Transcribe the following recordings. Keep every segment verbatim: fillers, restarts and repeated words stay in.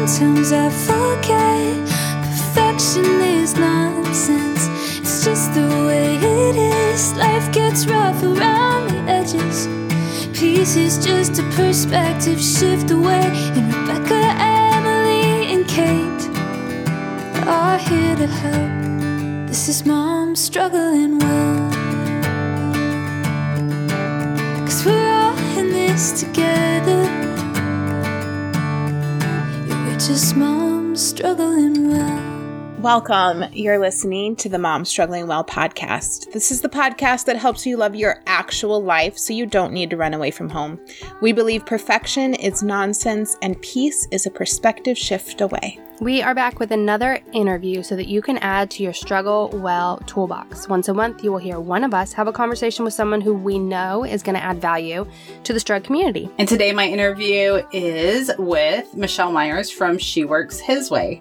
Sometimes I forget perfection is nonsense. It's just the way it is. Life gets rough around the edges. Peace is just a perspective shift away. And Rebecca, Emily, and Kate are here to help. This is Mom Struggling Well. 'Cause we're all in this together. Yeah, we're just Moms Struggling Well. Welcome. You're listening to the Mom Struggling Well podcast. This is the podcast that helps you love your actual life so you don't need to run away from home. We believe perfection is nonsense and peace is a perspective shift away. We are back with another interview so that you can add to your Struggle Well toolbox. Once a month, you will hear one of us have a conversation with someone who we know is going to add value to the Strug community. And today my interview is with Michelle Myers from She Works His Way.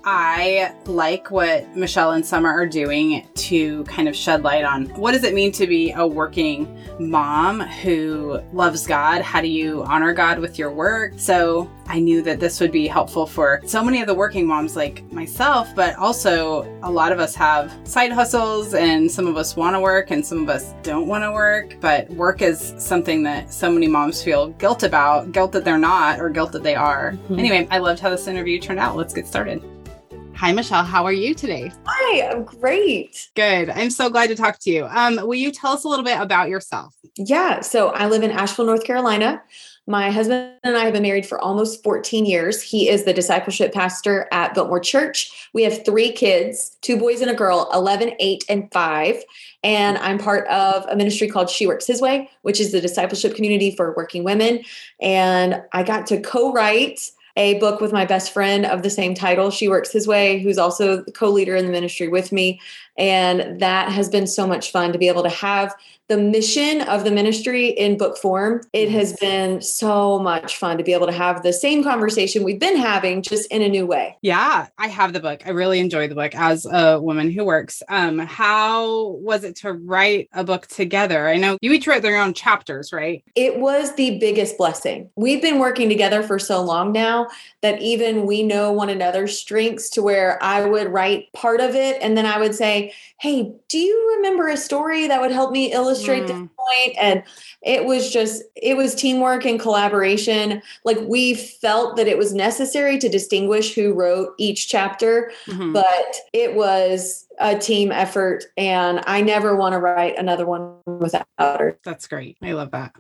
I like what Michelle and Summer are doing to kind of shed light on what does it mean to be a working mom who loves God? How do you honor God with your work? So I knew that this would be helpful for so many of the working moms like myself, but also a lot of us have side hustles and some of us want to work and some of us don't want to work, but work is something that so many moms feel guilt about, guilt that they're not or guilt that they are. Mm-hmm. Anyway, I loved how this interview turned out. Let's get started. Hi, Michelle. How are you today? Hi, I'm great. Good. I'm so glad to talk to you. Um, will you tell us a little bit about yourself? Yeah. So I live in Asheville, North Carolina. My husband and I have been married for almost fourteen years. He is the discipleship pastor at Biltmore Church. We have three kids, two boys and a girl, eleven, eight, and five. And I'm part of a ministry called She Works His Way, which is the discipleship community for working women. And I got to co-write a book with my best friend of the same title, She Works His Way, who's also the co-leader in the ministry with me. And that has been so much fun to be able to have the mission of the ministry in book form. It has been so much fun to be able to have the same conversation we've been having, just in a new way. Yeah, I have the book. I really enjoy the book as a woman who works. Um, how was it to write a book together? I know you each write their own chapters, right? It was the biggest blessing. We've been working together for so long now that even we know one another's strengths to where I would write part of it. And then I would say, hey, do you remember a story that would help me illustrate mm. this point? And it was just, it was teamwork and collaboration. Like, we felt that it was necessary to distinguish who wrote each chapter, mm-hmm. but it was a team effort, and I never want to write another one without her. That's great. I love that.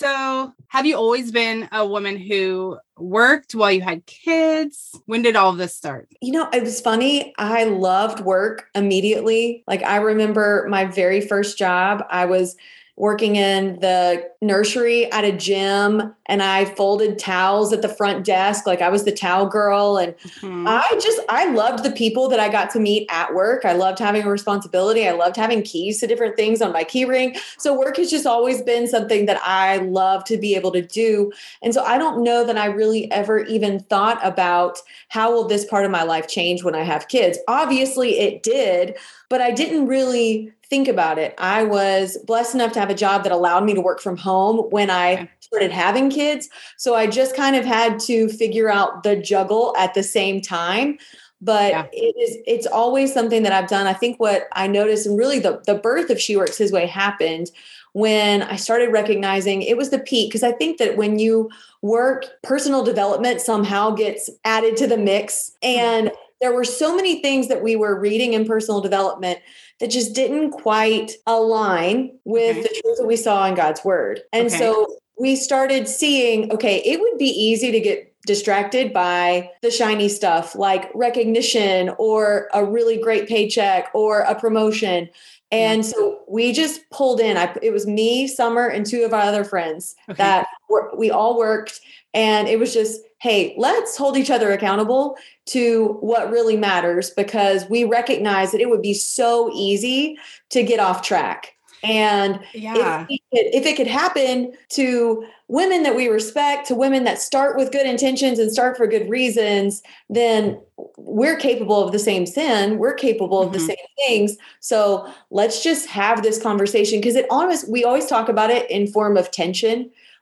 So have you always been a woman who worked while you had kids? When did all of this start? You know, it was funny. I loved work immediately. Like, I remember my very first job, I was working in the nursery at a gym, and I folded towels at the front desk. Like, I was the towel girl. And mm-hmm. I just, I loved the people that I got to meet at work. I loved having a responsibility. I loved having keys to different things on my key ring. So work has just always been something that I love to be able to do. And so I don't know that I really ever even thought about how will this part of my life change when I have kids. Obviously it did, but I didn't really think about it. I was blessed enough to have a job that allowed me to work from home when I started having kids. So I just kind of had to figure out the juggle at the same time. But yeah. it is, it's always something that I've done. I think what I noticed, and really the, the birth of She Works His Way happened when I started recognizing it was the peak. Because I think that when you work, personal development somehow gets added to the mix. And there were so many things that we were reading in personal development that just didn't quite align with okay. the truth that we saw in God's word. And okay. so we started seeing, okay, it would be easy to get distracted by the shiny stuff like recognition or a really great paycheck or a promotion. And yeah. so we just pulled in. I, it was me, Summer, and two of our other friends okay. that were, we all worked. And it was just, hey, let's hold each other accountable to what really matters, because we recognize that it would be so easy to get off track. And yeah. if, it could, if it could happen to women that we respect, to women that start with good intentions and start for good reasons, then we're capable of the same sin. We're capable of mm-hmm. the same things. So let's just have this conversation, because it always, we always talk about it in form of tension.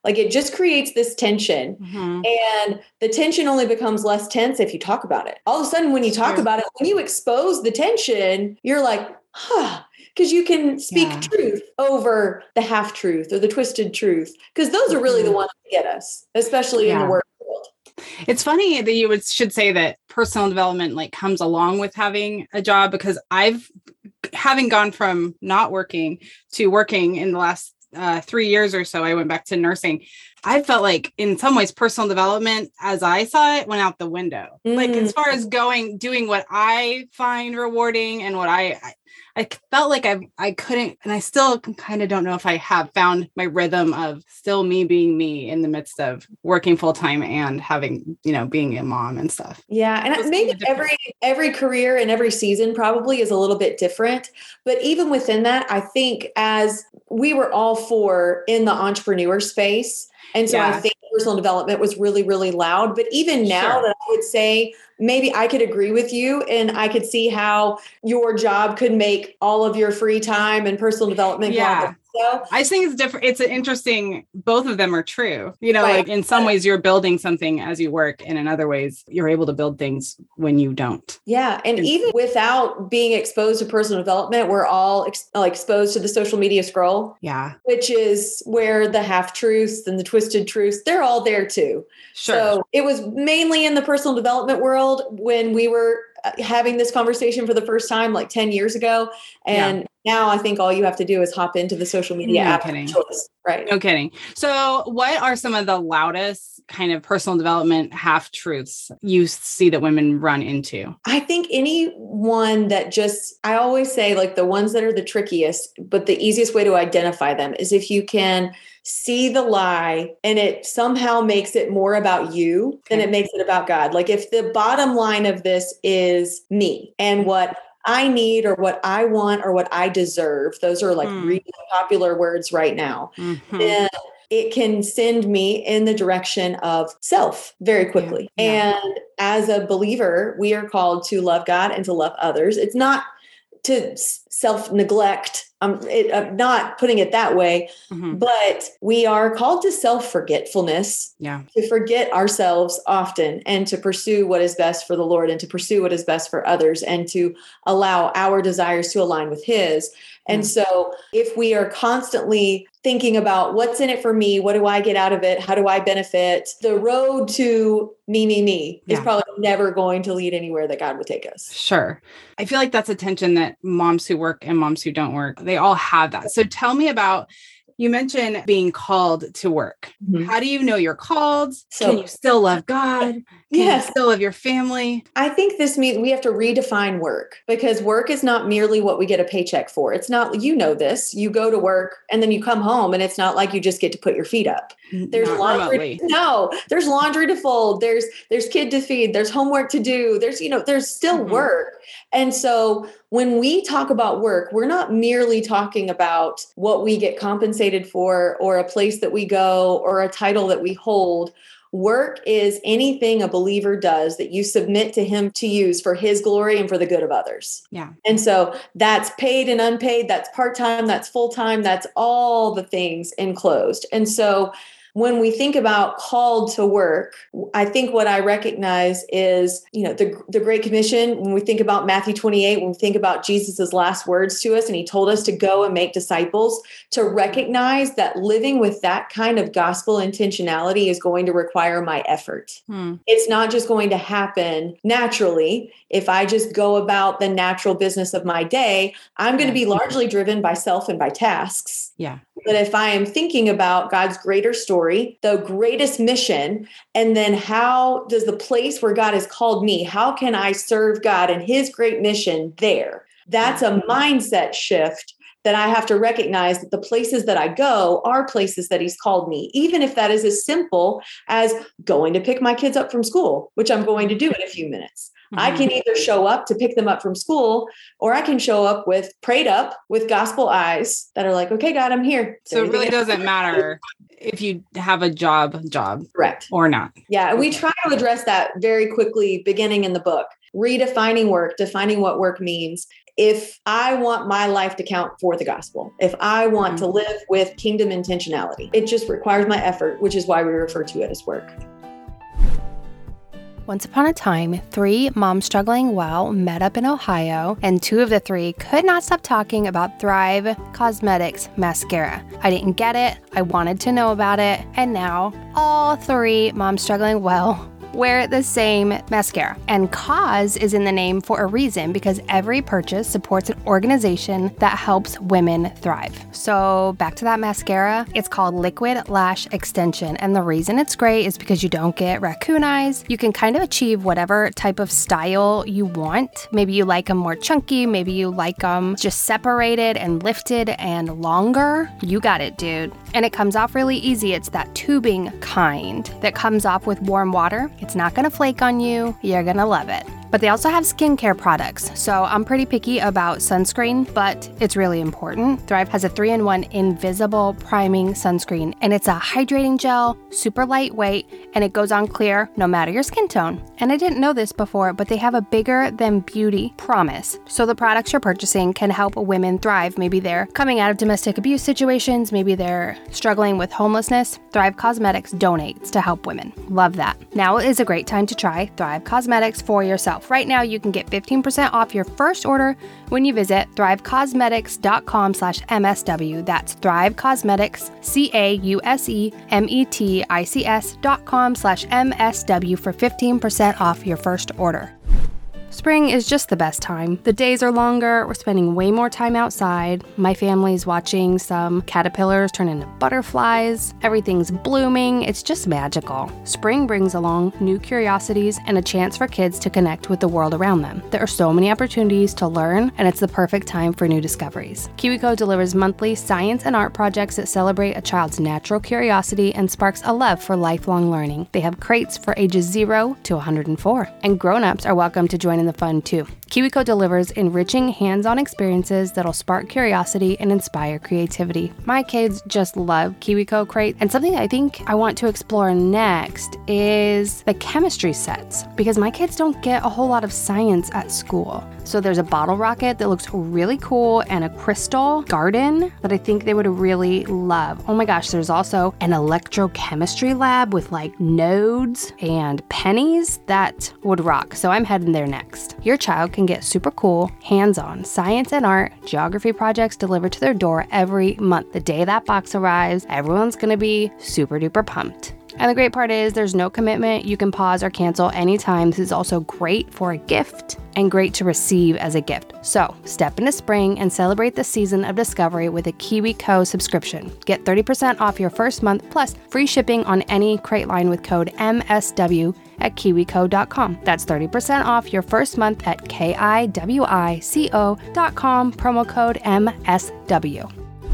Like it just creates this tension. Mm-hmm. And the tension only becomes less tense if you talk about it. All of a sudden, when you talk True. about it, when you expose the tension, you're like, huh, because you can speak Yeah. truth over the half truth or the twisted truth, because those are really the ones that get us, especially in the Yeah. work world. It's funny that you would should say that personal development like comes along with having a job, because I've having gone from not working to working in the last uh, three years or so, I went back to nursing. I felt like in some ways personal development as I saw it went out the window. Mm. Like as far as going, doing what I find rewarding and what I, I I felt like I I couldn't, and I still kind of don't know if I have found my rhythm of still me being me in the midst of working full time and having, you know, being a mom and stuff. Yeah. And maybe every, every career and every season probably is a little bit different, but even within that, I think as we were all for in the entrepreneur space. And so yeah. I think personal development was really, really loud, but even now sure. that I would say, maybe I could agree with you and I could see how your job could make all of your free time and personal development. Yeah. So, I just think it's different. It's an interesting, both of them are true. You know, right. like in some ways you're building something as you work, and in other ways you're able to build things when you don't. Yeah. And even without being exposed to personal development, we're all ex- exposed to the social media scroll. Yeah. Which is where the half truths and the twisted truths, they're all there too. Sure. So it was mainly in the personal development world when we were having this conversation for the first time, like ten years ago. And yeah. now I think all you have to do is hop into the social media no app. Kidding. Choice, right. No kidding. So what are some of the loudest kind of personal development half truths you see that women run into? I think anyone that just, I always say like the ones that are the trickiest, but the easiest way to identify them is if you can see the lie and it somehow makes it more about you okay. than it makes it about God. Like if the bottom line of this is me and what I need or what I want or what I deserve, those are like mm. really popular words right now. Mm-hmm. And it can send me in the direction of self very quickly. Yeah. Yeah. And as a believer, we are called to love God and to love others. It's not to self-neglect. I'm it, I'm not putting it that way, mm-hmm. but we are called to self-forgetfulness, yeah. to forget ourselves often and to pursue what is best for the Lord and to pursue what is best for others and to allow our desires to align with His. And mm-hmm. so if we are constantly thinking about what's in it for me, what do I get out of it? How do I benefit? The road to me, me, me yeah. is probably never going to lead anywhere that God would take us. Sure. I feel like that's a tension that moms who work and moms who don't work, they all have that. So tell me about, you mentioned being called to work. Mm-hmm. How do you know you're called? So, Can you still love God? Can yes. you still love your family? I think this means we have to redefine work, because work is not merely what we get a paycheck for. It's not, you know this, you go to work and then you come home and it's not like you just get to put your feet up. There's not laundry. Remotely. No, there's laundry to fold. There's, there's kid to feed. There's homework to do. There's, you know, there's still mm-hmm. work. And so when we talk about work, we're not merely talking about what we get compensated for or a place that we go or a title that we hold. Work is anything a believer does that you submit to Him to use for His glory and for the good of others. Yeah. And so that's paid and unpaid. That's part-time. That's full-time. That's all the things enclosed. And so when we think about called to work, I think what I recognize is, you know, the, the Great Commission. When we think about Matthew twenty-eight, when we think about Jesus's last words to us, and He told us to go and make disciples, to recognize that living with that kind of gospel intentionality is going to require my effort. Hmm. It's not just going to happen naturally. If I just go about the natural business of my day, I'm going to be largely driven by self and by tasks. Yeah. But if I am thinking about God's greater story, the greatest mission, and then how does the place where God has called me, how can I serve God and His great mission there? That's a mindset shift that I have to recognize that the places that I go are places that He's called me, even if that is as simple as going to pick my kids up from school, which I'm going to do in a few minutes. Mm-hmm. I can either show up to pick them up from school, or I can show up with prayed up with gospel eyes that are like, okay, God, I'm here. So it really doesn't matter if you have a job, job, correct, or not. Yeah. We try to address that very quickly beginning in the book. redefining work, defining what work means. If I want my life to count for the gospel, if I want mm-hmm. to live with kingdom intentionality, it just requires my effort, which is why we refer to it as work. Once upon a time, three moms struggling well met up in Ohio, and two of the three could not stop talking about Thrive Causemetics mascara. I didn't get it, I wanted to know about it, and now all three moms struggling well wear the same mascara. And Cause is in the name for a reason, because every purchase supports an organization that helps women thrive. So back to that mascara, it's called Liquid Lash Extension. And the reason it's great is because you don't get raccoon eyes. You can kind of achieve whatever type of style you want. Maybe you like them more chunky, maybe you like them just separated and lifted and longer. You got it, dude. And it comes off really easy. It's that tubing kind that comes off with warm water. It's not going to flake on you. You're going to love it. But they also have skincare products. So I'm pretty picky about sunscreen, but it's really important. Thrive has a three in one invisible priming sunscreen, and it's a hydrating gel, super lightweight, and it goes on clear no matter your skin tone. And I didn't know this before, but they have a bigger than beauty promise. So the products you're purchasing can help women thrive. Maybe they're coming out of domestic abuse situations, maybe they're struggling with homelessness. Thrive Causemetics donates to help women. Love that. Now is a great time to try Thrive Causemetics for yourself. Right now, you can get fifteen percent off your first order when you visit thrivecausemetics.com slash MSW. That's Thrive Causemetics, C A U S E M E T I C S dot com slash M S W for fifteen percent off your first order. Spring is just the best time. The days are longer, we're spending way more time outside. My family's watching some caterpillars turn into butterflies. Everything's blooming. It's just magical. Spring brings along new curiosities and a chance for kids to connect with the world around them. There are so many opportunities to learn, and it's the perfect time for new discoveries. KiwiCo delivers monthly science and art projects that celebrate a child's natural curiosity and sparks a love for lifelong learning. They have crates for ages zero to one hundred four, and grown-ups are welcome to join in the fun too. KiwiCo delivers enriching hands-on experiences that'll spark curiosity and inspire creativity. My kids just love KiwiCo crate, and something I think I want to explore next is the chemistry sets, because my kids don't get a whole lot of science at school. So there's a bottle rocket that looks really cool and a crystal garden that I think they would really love. Oh my gosh, there's also an electrochemistry lab with like nodes and pennies that would rock. So I'm heading there next. Your child can get super cool, hands-on science and art geography projects delivered to their door every month. The day that box arrives, everyone's going to be super duper pumped. And the great part is there's no commitment. You can pause or cancel anytime. This is also great for a gift and great to receive as a gift. So step into spring and celebrate the season of discovery with a KiwiCo subscription. Get thirty percent off your first month plus free shipping on any crate line with code M S W at kiwico dot com. That's thirty percent off your first month at K I W I C O dot com, promo code M S W.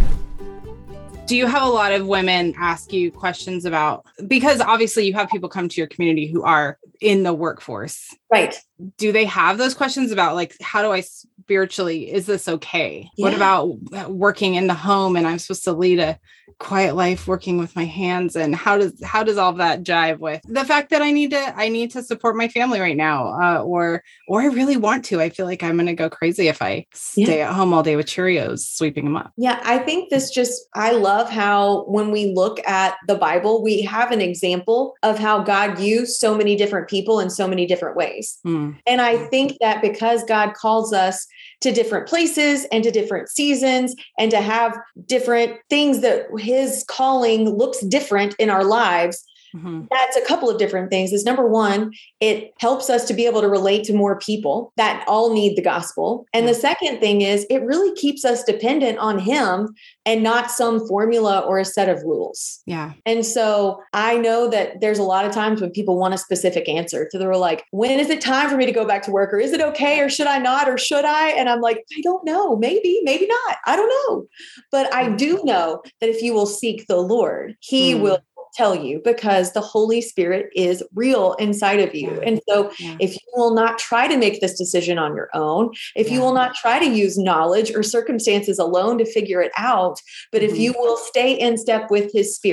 Do you have a lot of women ask you questions about, because obviously you have people come to your community who are in the workforce. Right. Do they have those questions about like, how do I spiritually, is this okay? Yeah. What about working in the home and I'm supposed to lead a quiet life working with my hands? And how does, how does all of that jive with the fact that I need to, I need to support my family right now? Uh, or, or I really want to, I feel like I'm going to go crazy if I stay yeah. at home all day with Cheerios, sweeping them up. Yeah. I think this just, I love how when we look at the Bible, we have an example of how God used so many different people in so many different ways. Mm. And I think that because God calls us to different places and to different seasons and to have different things that his calling looks different in our lives, mm-hmm. that's a couple of different things. Is number one, it helps us to be able to relate to more people that all need the gospel. And the second thing is it really keeps us dependent on him and not some formula or a set of rules. Yeah. And so I know that there's a lot of times when people want a specific answer. So they're like, when is it time for me to go back to work? Or is it okay? Or should I not? Or should I? And I'm like, I don't know. Maybe, maybe not. I don't know. But I do know that if you will seek the Lord, he mm. will tell you, because the Holy Spirit is real inside of you. And so yeah. if you will not try to make this decision on your own, if yeah. you will not try to use knowledge or circumstances alone to figure it out, but mm-hmm. if you will stay in step with his Spirit,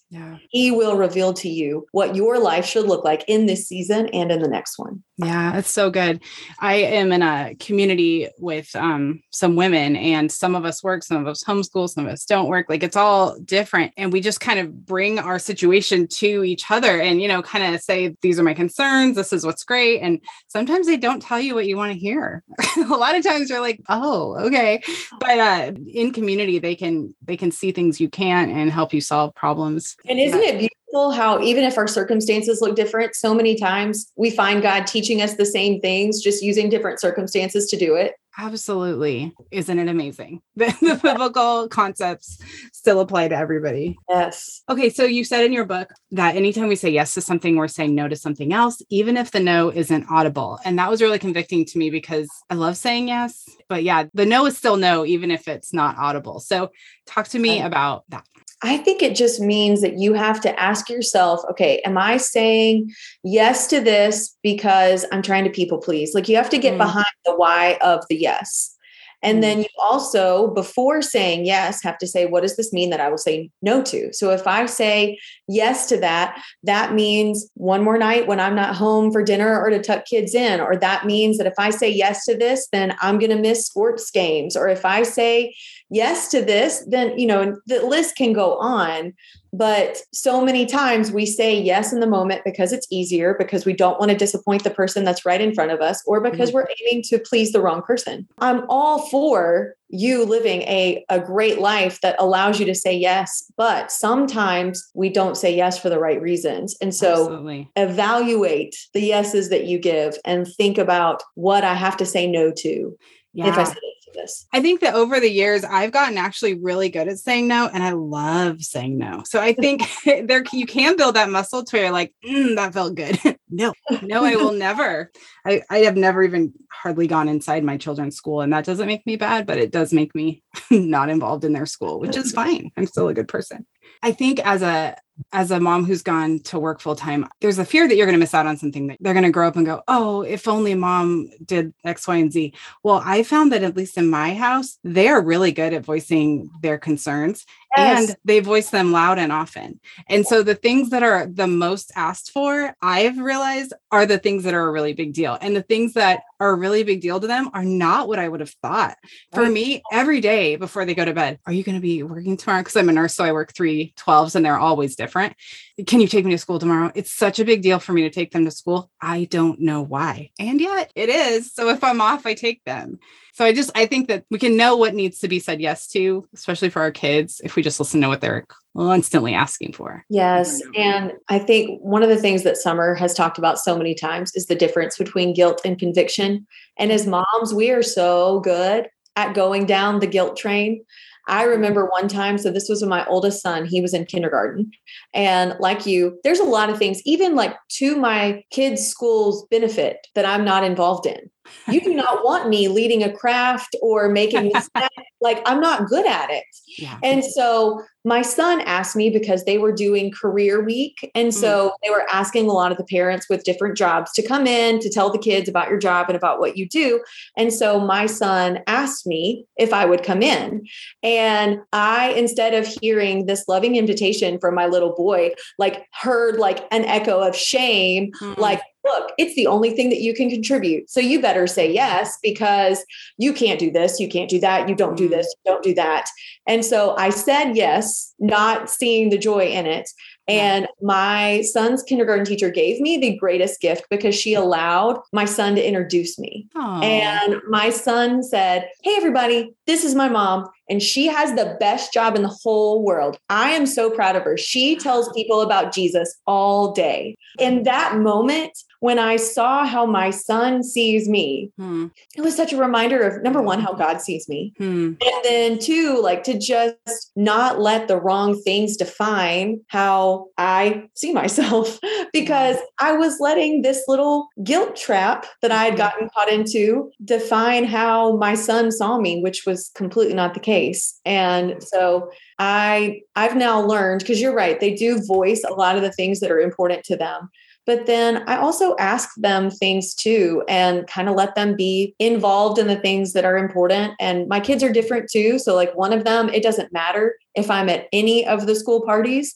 Yeah. He will reveal to you what your life should look like in this season and in the next one. Yeah, it's so good. I am in a community with um, some women, and some of us work, some of us homeschool, some of us don't work. Like, it's all different. And we just kind of bring our situation to each other and, you know, kind of say, these are my concerns. This is what's great. And sometimes they don't tell you what you want to hear. A lot of times you're like, oh, okay. But uh, in community, they can, they can see things you can't and help you solve problems. And isn't it beautiful how even if our circumstances look different, so many times we find God teaching us the same things, just using different circumstances to do it? Absolutely. Isn't it amazing? The, the biblical concepts still apply to everybody. Yes. Okay. So you said in your book that anytime we say yes to something, we're saying no to something else, even if the no isn't audible. And that was really convicting to me because I love saying yes, but yeah, the no is still no, even if it's not audible. So talk to me about that. I think it just means that you have to ask yourself, okay, am I saying yes to this because I'm trying to people please? Like, you have to get mm. behind the why of the yes. And then you also, before saying yes, have to say, what does this mean that I will say no to? So if I say yes to that, that means one more night when I'm not home for dinner or to tuck kids in, or that means that if I say yes to this, then I'm going to miss sports games. Or if I say yes to this, then, you know, the list can go on. But so many times we say yes in the moment because it's easier, because we don't want to disappoint the person that's right in front of us, or because mm-hmm. we're aiming to please the wrong person. I'm all for you living a, a great life that allows you to say yes, but sometimes we don't say yes for the right reasons. And so Absolutely. Evaluate the yeses that you give and think about what I have to say no to. Yeah. If I say yes to this. I think that over the years, I've gotten actually really good at saying no, and I love saying no. So I think there you can build that muscle to where you're like, mm, that felt good. no, no, I will never. I, I have never even hardly gone inside my children's school, and that doesn't make me bad, but it does make me not involved in their school, which is fine. I'm still a good person. I think as a as a mom who's gone to work full time, there's a fear that you're going to miss out on something, that they're going to grow up and go, oh, if only mom did X, Y, and Z. Well, I found that at least in my house, they are really good at voicing their concerns. Yes. And they voice them loud and often. And so the things that are the most asked for, I've realized, are the things that are a really big deal. And the things that are a really big deal to them are not what I would have thought. For right. me, every day before they go to bed, are you going to be working tomorrow? Because I'm a nurse, so I work three twelves and they're always different. Can you take me to school tomorrow? It's such a big deal for me to take them to school. I don't know why. And yet it is. So if I'm off, I take them. So I just, I think that we can know what needs to be said yes to, especially for our kids, if we just listen to what they're constantly asking for. Yes. And I think one of the things that Summer has talked about so many times is the difference between guilt and conviction. And as moms, we are so good at going down the guilt train. I remember one time, so this was with my oldest son, he was in kindergarten. And like you, there's a lot of things, even like to my kids' school's benefit, that I'm not involved in. You do not want me leading a craft or making this, like, I'm not good at it. Yeah. And so my son asked me, because they were doing career week. And so mm. they were asking a lot of the parents with different jobs to come in to tell the kids about your job and about what you do. And so my son asked me if I would come in. And I, instead of hearing this loving invitation from my little boy, like heard like an echo of shame, mm. like, look, it's the only thing that you can contribute. So you better say yes, because you can't do this. You can't do that. You don't do this. You don't do that. And so I said yes, not seeing the joy in it. And my son's kindergarten teacher gave me the greatest gift, because she allowed my son to introduce me. Aww. And my son said, hey, everybody, this is my mom. And she has the best job in the whole world. I am so proud of her. She tells people about Jesus all day. In that moment, when I saw how my son sees me, hmm. it was such a reminder of, number one, how God sees me. Hmm. And then two, like to just not let the wrong things define how I see myself, because I was letting this little guilt trap that I had gotten caught into define how my son saw me, which was completely not the case. And so I, I've now learned, because you're right, they do voice a lot of the things that are important to them. But then I also ask them things too, and kind of let them be involved in the things that are important. And my kids are different too. So like one of them, it doesn't matter if I'm at any of the school parties.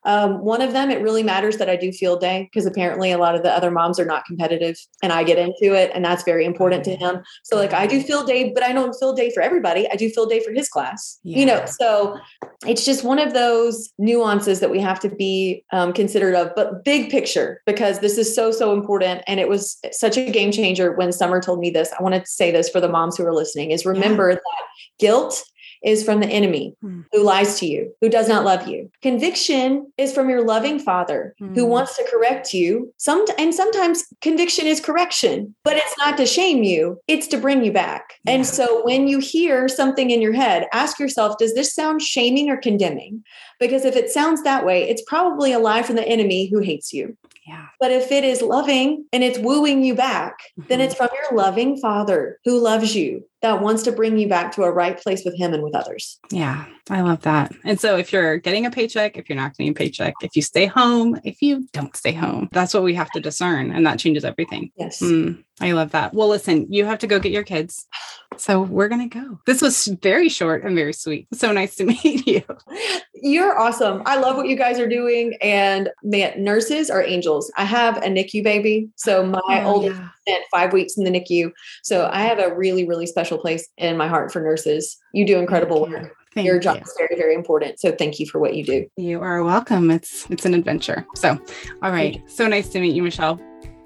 Um, one of them, it really matters that I do field day because apparently a lot of the other moms are not competitive and I get into it. And that's very important to him. So like I do field day, but I don't field day for everybody. I do field day for his class, yeah. you know, so it's just one of those nuances that we have to be um, considerate of, but big picture, because this is so, so important. And it was such a game changer when Summer told me this. I wanted to say this for the moms who are listening is remember yeah. that guilt is from the enemy mm. who lies to you, who does not love you. Conviction is from your loving father mm. who wants to correct you. Some, and sometimes conviction is correction, but it's not to shame you. It's to bring you back. Yeah. And so when you hear something in your head, ask yourself, does this sound shaming or condemning? Because if it sounds that way, it's probably a lie from the enemy who hates you. Yeah. But if it is loving and it's wooing you back, mm-hmm. then it's from your loving father who loves you, that wants to bring you back to a right place with him and with others. Yeah, I love that. And so if you're getting a paycheck, if you're not getting a paycheck, if you stay home, if you don't stay home, that's what we have to discern. And that changes everything. Yes. Mm, I love that. Well, listen, you have to go get your kids. So we're going to go. This was very short and very sweet. So nice to meet you. You're awesome. I love what you guys are doing. And man, nurses are angels. I have a N I C U baby. So my oh, oldest yeah. spent five weeks in the N I C U. So I have a really, really special place in my heart for nurses. You do incredible Thank work. You. Thank Your job you. is very, very important. So thank you for what you do. You are welcome. It's it's an adventure. So, all right. So nice to meet you, Michelle.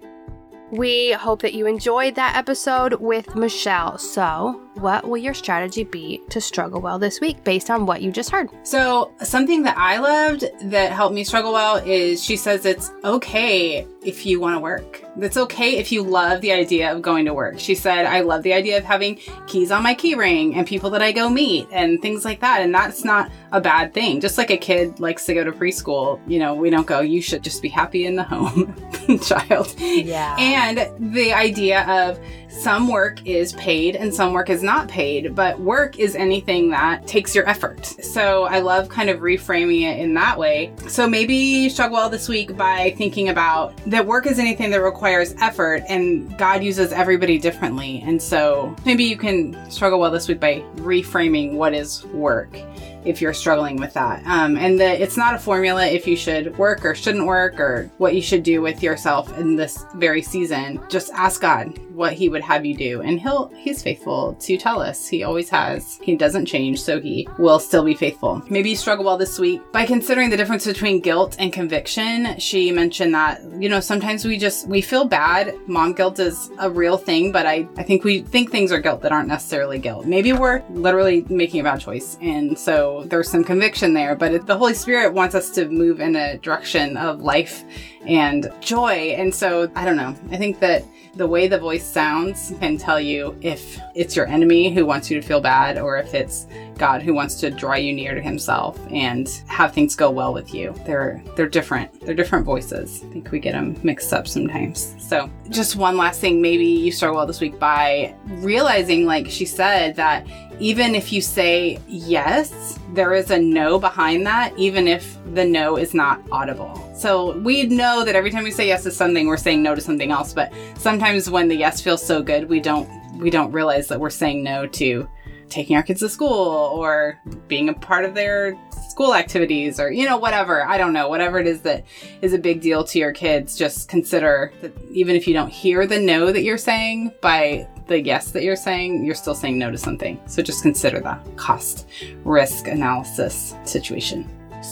We hope that you enjoyed that episode with Michelle. So, what will your strategy be to struggle well this week based on what you just heard? So, something that I loved that helped me struggle well is she says it's okay if you want to work. It's okay if you love the idea of going to work. She said, I love the idea of having keys on my key ring and people that I go meet and things like that. And that's not a bad thing. Just like a kid likes to go to preschool, you know, we don't go, you should just be happy in the home, child. Yeah. And the idea of some work is paid and some work is not paid, but work is anything that takes your effort. So I love kind of reframing it in that way. So maybe you struggle well this week by thinking about that work is anything that requires effort and God uses everybody differently. And so maybe you can struggle well this week by reframing what is work if you're struggling with that. Um, and the, it's not a formula if you should work or shouldn't work or what you should do with yourself in this very season. Just ask God what he would have you do. And he'll, he's faithful to tell us. He always has. He doesn't change, so he will still be faithful. Maybe you struggle well this week by considering the difference between guilt and conviction. She mentioned that, you know, sometimes we just, we feel bad. Mom guilt is a real thing, but I, I think we think things are guilt that aren't necessarily guilt. Maybe we're literally making a bad choice. And so there's some conviction there, but it, the Holy Spirit wants us to move in a direction of life and joy. And so, I don't know. I think that the way the voice sounds can tell you if it's your enemy who wants you to feel bad or if it's God who wants to draw you near to himself and have things go well with you. They're they're different. They're different voices. I think we get them mixed up sometimes. So just one last thing, maybe you struggle well this week by realizing, like she said, that even if you say yes, there is a no behind that, even if the no is not audible. So we know that every time we say yes to something, we're saying no to something else. But sometimes when the yes feels so good, we don't we don't realize that we're saying no to taking our kids to school or being a part of their school activities or, you know, whatever. I don't know, whatever it is that is a big deal to your kids, just consider that even if you don't hear the no that you're saying by the yes that you're saying, you're still saying no to something. So just consider that cost risk analysis situation.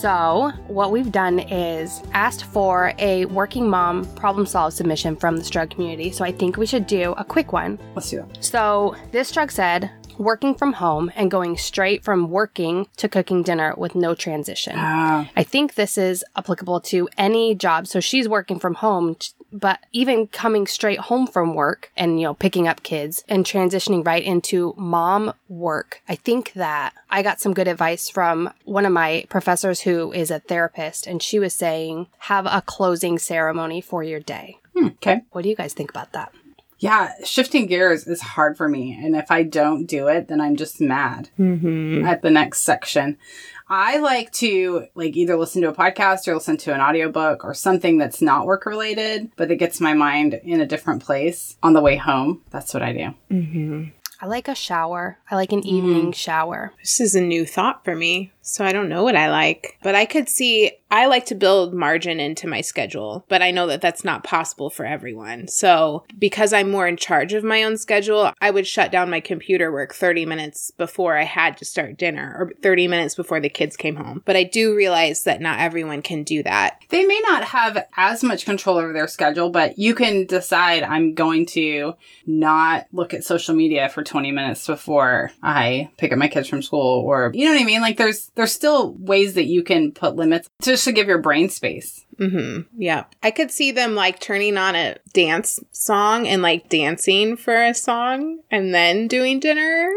So what we've done is asked for a working mom problem solve submission from the Strug community. So I think we should do a quick one. Let's do that. So this Strug said, working from home and going straight from working to cooking dinner with no transition. Ah. I think this is applicable to any job. So she's working from home, but even coming straight home from work and, you know, picking up kids and transitioning right into mom work. I think that I got some good advice from one of my professors who is a therapist, and she was saying, have a closing ceremony for your day. Hmm, okay. What do you guys think about that? Yeah, shifting gears is hard for me. And if I don't do it, then I'm just mad mm-hmm. at the next section. I like to like either listen to a podcast or listen to an audiobook or something that's not work related, but that gets my mind in a different place on the way home. That's what I do. Mm-hmm. I like a shower. I like an evening mm. shower. This is a new thought for me, so I don't know what I like. But I could see I like to build margin into my schedule, but I know that that's not possible for everyone. So because I'm more in charge of my own schedule, I would shut down my computer work thirty minutes before I had to start dinner or thirty minutes before the kids came home. But I do realize that not everyone can do that. They may not have as much control over their schedule, but you can decide I'm going to not look at social media for twenty minutes before I pick up my kids from school, or, you know what I mean? Like there's, there's still ways that you can put limits just to give your brain space. Mm-hmm. Yeah. I could see them like turning on a dance song and like dancing for a song and then doing dinner.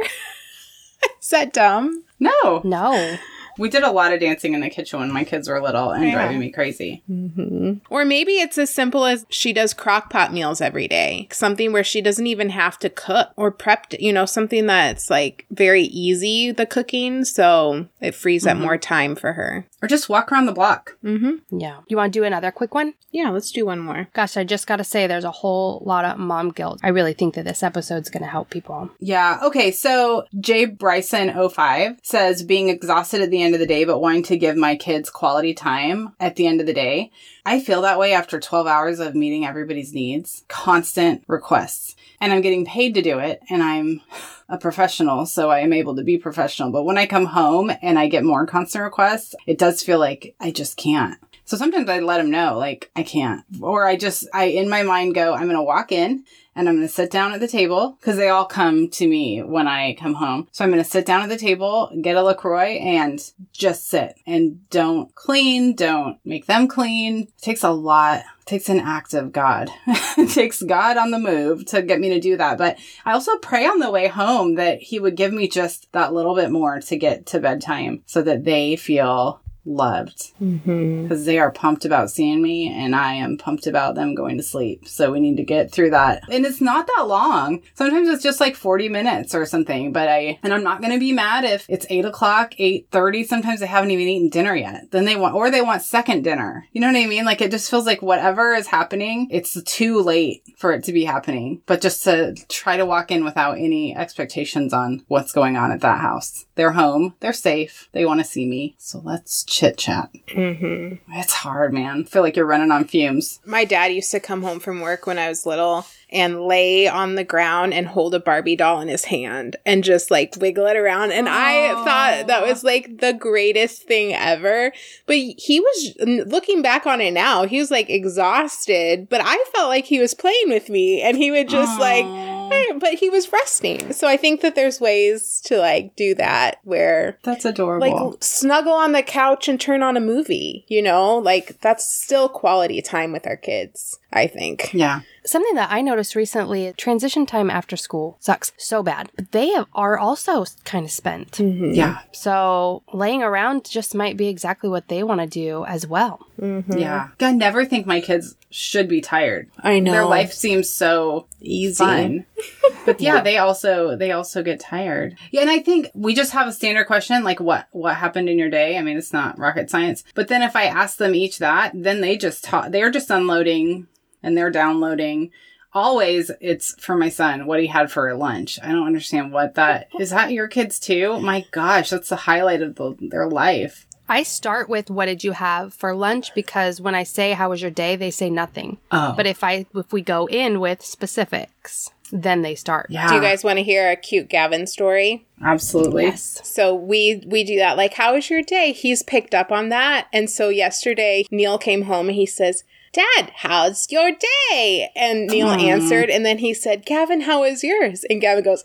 Is that dumb? No. No. We did a lot of dancing in the kitchen when my kids were little and Yeah. driving me crazy. Mm-hmm. Or maybe it's as simple as she does crock pot meals every day. Something where she doesn't even have to cook or prep, you know, something that's like very easy, the cooking. So it frees up Mhm. more time for her. Or just walk around the block. Mm-hmm. Yeah. You want to do another quick one? Yeah, let's do one more. Gosh, I just got to say there's a whole lot of mom guilt. I really think that this episode's going to help people. Yeah. Okay. So Jay Bryson oh five says being exhausted at the end of the day, but wanting to give my kids quality time at the end of the day. I feel that way after twelve hours of meeting everybody's needs, constant requests, and I'm getting paid to do it. And I'm a professional, so I am able to be professional. But when I come home and I get more constant requests, it does feel like I just can't. So sometimes I let them know, like, I can't. Or I just, I, in my mind go, I'm going to walk in and I'm going to sit down at the table because they all come to me when I come home. So I'm going to sit down at the table, get a LaCroix and just sit and don't clean, don't make them clean. It takes a lot. It takes an act of God. It takes God on the move to get me to do that. But I also pray on the way home that he would give me just that little bit more to get to bedtime so that they feel loved, Mm-hmm. because they are pumped about seeing me and I am pumped about them going to sleep. So we need to get through that. And it's not that long. Sometimes it's just like forty minutes or something, but I, and I'm not going to be mad if it's eight o'clock, eight thirty. Sometimes they haven't even eaten dinner yet. Then they want, or they want second dinner. You know what I mean? Like it just feels like whatever is happening, it's too late for it to be happening. But just to try to walk in without any expectations on what's going on at that house. They're home. They're safe. They want to see me. So let's chit chat. Mm-hmm. It's hard, man. I feel like you're running on fumes. My dad used to come home from work when I was little and lay on the ground and hold a Barbie doll in his hand and just like wiggle it around. And I thought that was like the greatest thing ever. But he was, looking back on it now, he was like exhausted, but I felt like he was playing with me and he would just like, but he was resting. So I think that there's ways to like do that where That's adorable. like snuggle on the couch and turn on a movie, you know, like that's still quality time with our kids, I think. Yeah. Something that I noticed recently, transition time after school sucks so bad. But they have, are also kind of spent. Mm-hmm. Yeah. So laying around just might be exactly what they want to do as well. Mm-hmm. Yeah. I never think my kids should be tired. I know. Their life seems so easy. fun. But yeah, they also they also get tired. Yeah, and I think we just have a standard question like what what happened in your day? I mean, it's not rocket science. But then if I ask them each that, then they just talk, they're just unloading and they're downloading. Always it's for my son, what he had for lunch. I don't understand what that is. That your kids too? My gosh, that's the highlight of the, their life. I start with what did you have for lunch because when I say how was your day, they say nothing. Oh. But if I if we go in with specifics, then they start. Yeah. Do you guys want to hear a cute Gavin story? Absolutely. Yes. So we we do that. Like, how was your day? He's picked up on that. And so yesterday, Neil came home and he says, Dad, how's your day? And Neil Aww. answered, and then he said, Gavin, how was yours? And Gavin goes,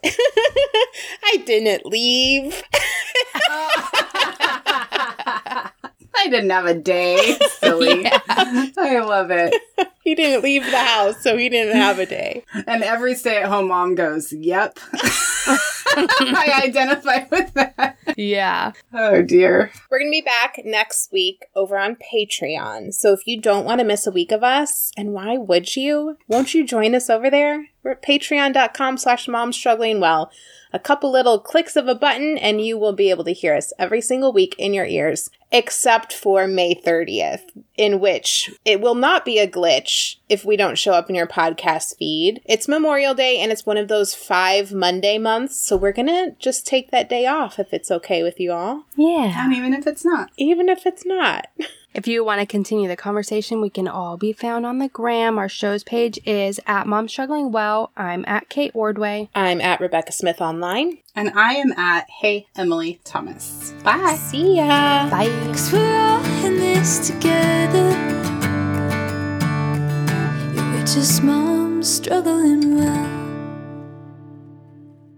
I didn't leave. I didn't have a day. Silly. Yeah. I love it. He didn't leave the house, so he didn't have a day. And every stay-at-home mom goes, yep. I identify with that. Yeah. Oh, dear. We're going to be back next week over on Patreon. So if you don't want to miss a week of us, and why would you? Won't you join us over there? We're at patreon.com slash mom struggling well. A couple little clicks of a button and you will be able to hear us every single week in your ears, except for May thirtieth, in which it will not be a glitch if we don't show up in your podcast feed. It's Memorial Day and it's one of those five Monday months, so we're going to just take that day off if it's okay with you all. Yeah. And even if it's not. Even if it's not. If you want to continue the conversation, we can all be found on the gram. Our show's page is at Mom Struggling Well. I'm at Kate Ordway. I'm at Rebecca Smith Online. And I am at Hey Emily Thomas. Bye. See ya. Bye. 'Cause we're all in this together. Your richest mom struggling well.